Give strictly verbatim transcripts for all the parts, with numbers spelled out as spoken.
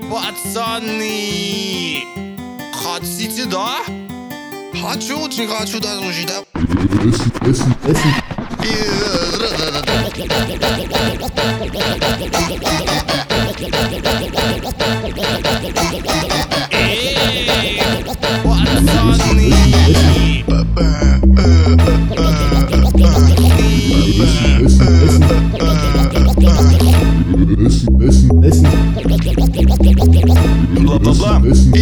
Пацаны, хотите, да? Хочу, очень хочу, да, слушай, да. Эй, пацаны! Бла-бла-бла.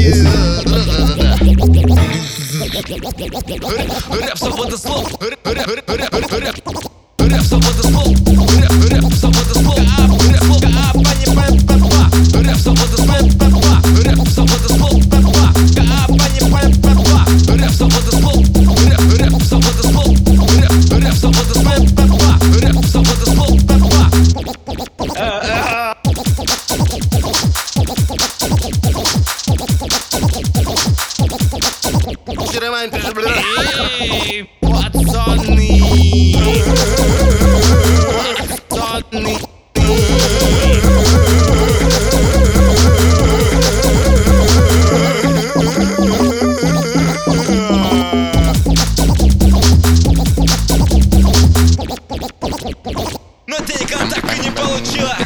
Рэп, свобода слов. Рэп, рэп, рэп, рэп, рэп. Рэп, свобода слов. Рэп, рэп, свобода слов. Рэп, слов, капа, не пэ-пэ-па. Рэп, свобода слов, пэ-па. Рэп, свобода слов, пэ-па. Капа, не пэ-пэ-па. Рэп, свобода слов. Рэп, рэп, свобода слов. Рэп, рэп, свобода слов, пэ-па. Рэп, свобода слов, пэ-па. Эй, пацаны! Пацаны! Но ты никогда так и не получила.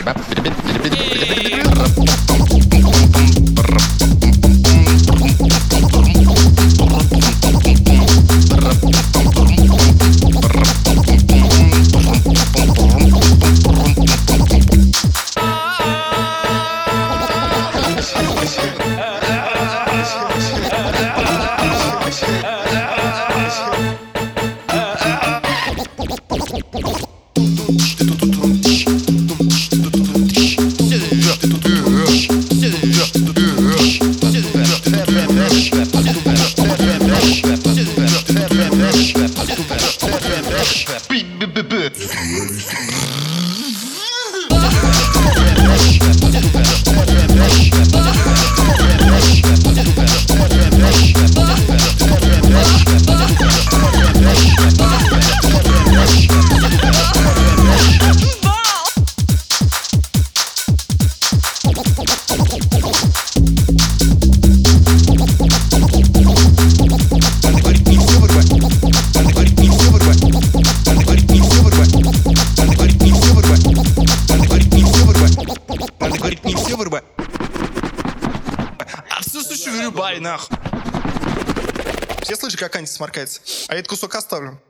Отсутствующий вырубай, нахуй. Все слышали, как Аня сморкается? А я этот кусок оставлю.